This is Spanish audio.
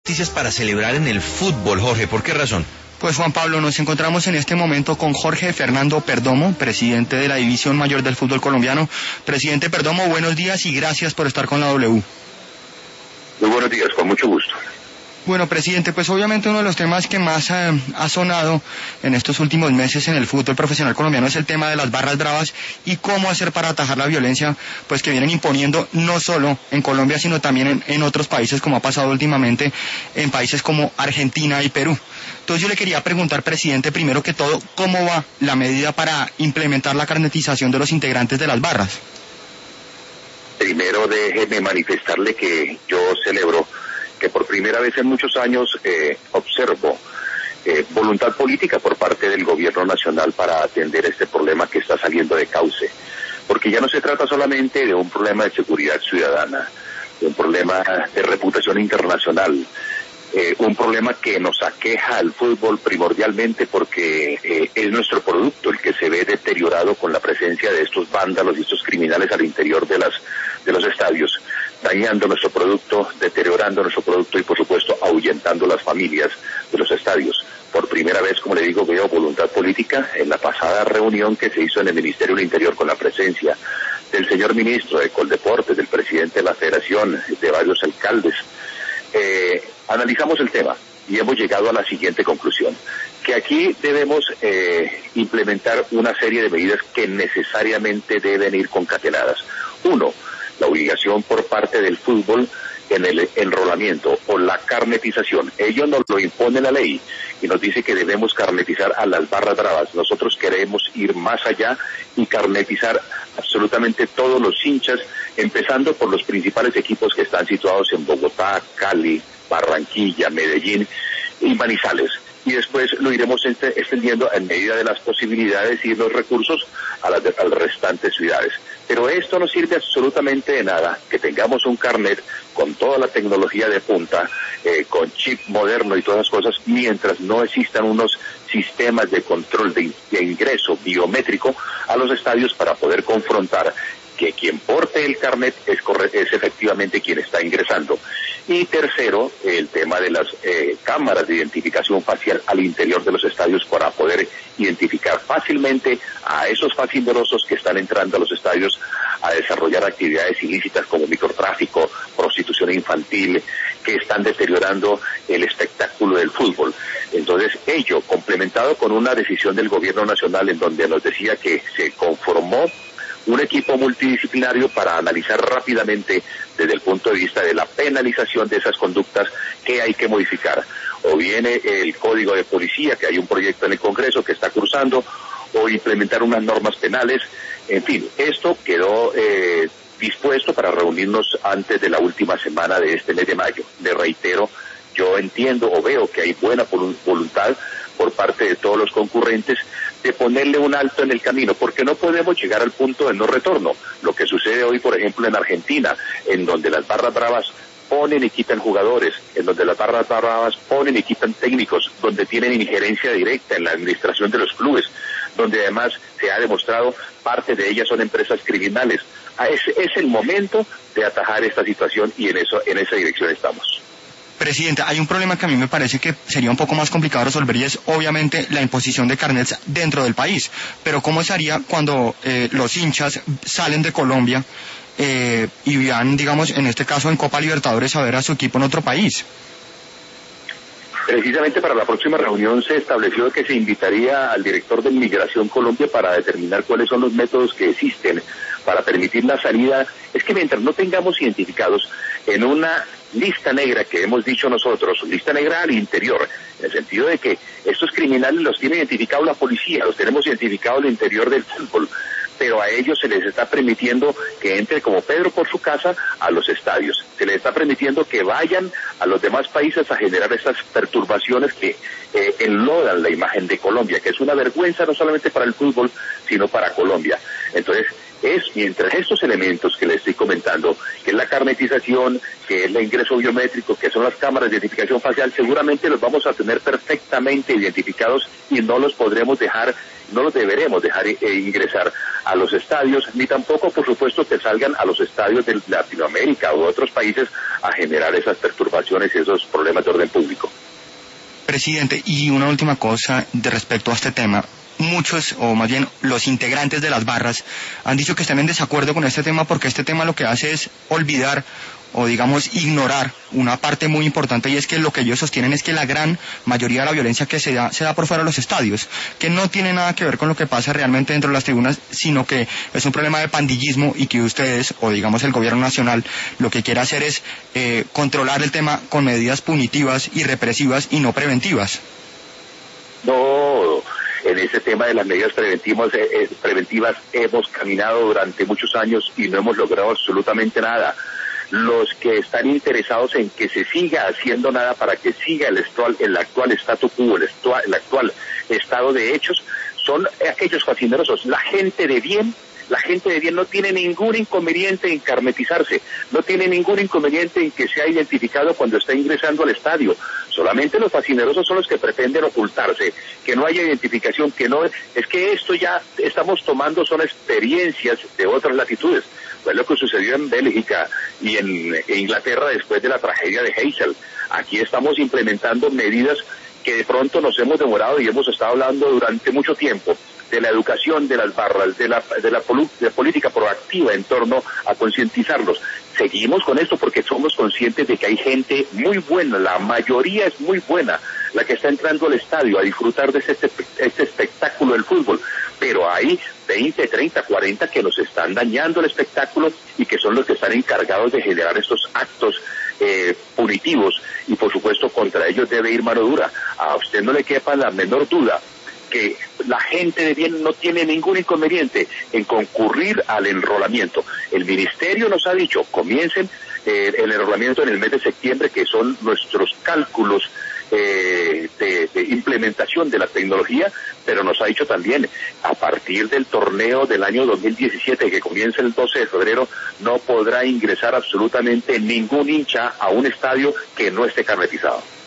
Noticias para celebrar en el fútbol, Jorge. ¿Por qué razón? Pues Juan Pablo, nos encontramos en este momento con Jorge Fernando Perdomo, presidente de la División Mayor del Fútbol Colombiano. Presidente Perdomo, buenos días y gracias por estar con la W. Muy buenos días, con mucho gusto. Bueno, presidente, pues obviamente uno de los temas que más ha sonado en estos últimos meses en el fútbol profesional colombiano es el tema de las barras bravas y cómo hacer para atajar la violencia pues que vienen imponiendo no solo en Colombia sino también en otros países, como ha pasado últimamente en países como Argentina y Perú. Entonces yo le quería preguntar, presidente, primero que todo, ¿cómo va la medida para implementar la carnetización de los integrantes de las barras? Primero déjeme manifestarle que yo celebro que por primera vez en muchos años observo voluntad política por parte del gobierno nacional para atender este problema que está saliendo de cauce. Porque ya no se trata solamente de un problema de seguridad ciudadana, de un problema de reputación internacional, un problema que nos aqueja al fútbol primordialmente porque es nuestro producto el que se ve deteriorado con la presencia de estos vándalos y estos criminales al interior de los estadios, dañando nuestro producto, deteriorando nuestro producto y por supuesto ahuyentando las familias de los estadios. Por primera vez, como le digo, veo voluntad política en la pasada reunión que se hizo en el Ministerio del Interior con la presencia del señor ministro de Coldeportes, del presidente de la Federación, de varios alcaldes. Analizamos el tema y hemos llegado a la siguiente conclusión, que aquí debemos implementar una serie de medidas que necesariamente deben ir concatenadas. Uno, la obligación por parte del fútbol en el enrolamiento o la carnetización. Ellos nos lo impone la ley y nos dice que debemos carnetizar a las barras bravas. Nosotros queremos ir más allá y carnetizar absolutamente todos los hinchas, empezando por los principales equipos que están situados en Bogotá, Cali, Barranquilla, Medellín y Manizales. Y después lo iremos extendiendo en medida de las posibilidades y los recursos a las restantes ciudades. Pero esto no sirve absolutamente de nada, que tengamos un carnet con toda la tecnología de punta, con chip moderno y todas las cosas, mientras no existan unos sistemas de control de ingreso biométrico a los estadios para poder confrontar que quien porte el carnet es efectivamente quien está ingresando. Y tercero, el tema de las cámaras de identificación facial al interior de los estadios para poder identificar fácilmente a esos facinerosos que están entrando a los estadios a desarrollar actividades ilícitas como microtráfico, prostitución infantil, que están deteriorando el espectáculo del fútbol. Entonces, ello, complementado con una decisión del gobierno nacional en donde nos decía que se conformó un equipo multidisciplinario para analizar rápidamente desde el punto de vista de la penalización de esas conductas que hay que modificar. O viene el Código de Policía, que hay un proyecto en el Congreso que está cursando, o implementar unas normas penales. En fin, esto quedó dispuesto para reunirnos antes de la última semana de este mes de mayo. Le reitero, yo entiendo o veo que hay buena voluntad por parte de todos los concurrentes de ponerle un alto en el camino, porque no podemos llegar al punto de no retorno. Lo que sucede hoy, por ejemplo, en Argentina, en donde las barras bravas ponen y quitan jugadores, en donde las barras bravas ponen y quitan técnicos, donde tienen injerencia directa en la administración de los clubes, donde además se ha demostrado parte de ellas son empresas criminales. Es el momento de atajar esta situación y en esa dirección estamos. Presidente, hay un problema que a mí me parece que sería un poco más complicado de resolver y es obviamente la imposición de carnets dentro del país. Pero ¿cómo se haría cuando los hinchas salen de Colombia y van, digamos, en este caso en Copa Libertadores a ver a su equipo en otro país? Precisamente para la próxima reunión se estableció que se invitaría al director de Migración Colombia para determinar cuáles son los métodos que existen para permitir la salida. Es que mientras no tengamos identificados en una lista negra que hemos dicho nosotros, lista negra al interior, en el sentido de que estos criminales los tiene identificados la policía, los tenemos identificados al interior del fútbol, pero a ellos se les está permitiendo que entre como Pedro por su casa a los estadios. Se les está permitiendo que vayan a los demás países a generar estas perturbaciones que enlodan la imagen de Colombia, que es una vergüenza no solamente para el fútbol, sino para Colombia. Entonces, mientras estos elementos que les estoy comentando, que es la carnetización, que es el ingreso biométrico, que son las cámaras de identificación facial, seguramente los vamos a tener perfectamente identificados y no los podremos dejar no los deberemos dejar ingresar a los estadios, ni tampoco, por supuesto, que salgan a los estadios de Latinoamérica u otros países a generar esas perturbaciones y esos problemas de orden público. Presidente, y una última cosa de respecto a este tema. Muchos, o más bien los integrantes de las barras, han dicho que están en desacuerdo con este tema porque este tema lo que hace es olvidar o digamos ignorar una parte muy importante, y es que lo que ellos sostienen es que la gran mayoría de la violencia que se da por fuera de los estadios, que no tiene nada que ver con lo que pasa realmente dentro de las tribunas, sino que es un problema de pandillismo y que ustedes, o digamos el gobierno nacional, lo que quiere hacer es controlar el tema con medidas punitivas y represivas y no preventivas. No, en ese tema de las medidas preventivas hemos caminado durante muchos años y no hemos logrado absolutamente nada. Los que están interesados en que se siga haciendo nada para que siga el actual statu quo, el actual estado de hechos, son aquellos facinerosos. La gente de bien no tiene ningún inconveniente en carnetizarse, no tiene ningún inconveniente en que sea identificado cuando está ingresando al estadio. Solamente los fascinerosos son los que pretenden ocultarse, que no haya identificación, es que esto ya estamos tomando son experiencias de otras latitudes. Fue lo que sucedió en Bélgica y en Inglaterra después de la tragedia de Heysel. Aquí estamos implementando medidas que de pronto nos hemos demorado y hemos estado hablando durante mucho tiempo de la educación de las barras, de la política proactiva en torno a concientizarlos. Seguimos con esto porque somos conscientes de que hay gente muy buena, la mayoría es muy buena, la que está entrando al estadio a disfrutar de este espectáculo del fútbol, pero hay 20, 30, 40 que nos están dañando el espectáculo y que son los que están encargados de generar estos actos punitivos, y por supuesto contra ellos debe ir mano dura. A usted no le quepa la menor duda que la gente de bien no tiene ningún inconveniente en concurrir al enrolamiento. El ministerio nos ha dicho, comiencen el enrolamiento en el mes de septiembre, que son nuestros cálculos de implementación de la tecnología, pero nos ha dicho también, a partir del torneo del año 2017, que comienza el 12 de febrero, no podrá ingresar absolutamente ningún hincha a un estadio que no esté carnetizado.